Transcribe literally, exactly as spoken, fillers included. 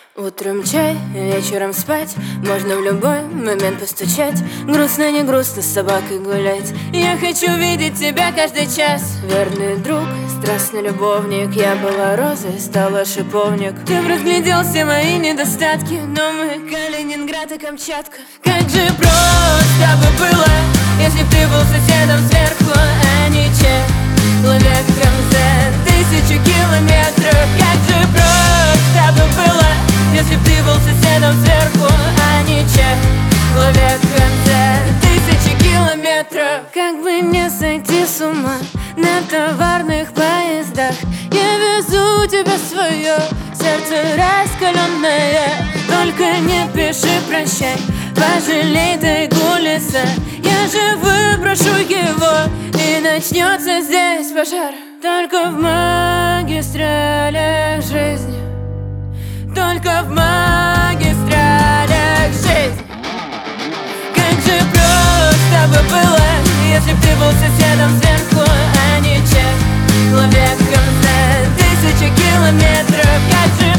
Утром чай, вечером спать, можно в любой момент постучать. Грустно, не грустно, с собакой гулять. Я хочу видеть тебя каждый час. Верный друг, страстный любовник. Я была розой, стала шиповник. Ты разглядел все мои недостатки, но мы Калининград и Камчатка. Как же просто бы было, если б ты был соседом сверху, а не человеком за тысячу километров. Как же просто бы было, если б ты был соседом сверху, а не человеком за тысячи километров. Как бы не сойти с ума на товарных поездах, я везу тебя в свое сердце раскаленное. Только не пиши прощай, пожалей тайгу леса. Я же выброшу его, и начнется здесь пожар. Только в магистралях жизни, только в магистралях жизни. Как же просто бы было, если б ты был соседом сверху, а не человеком за тысячу километров. Как же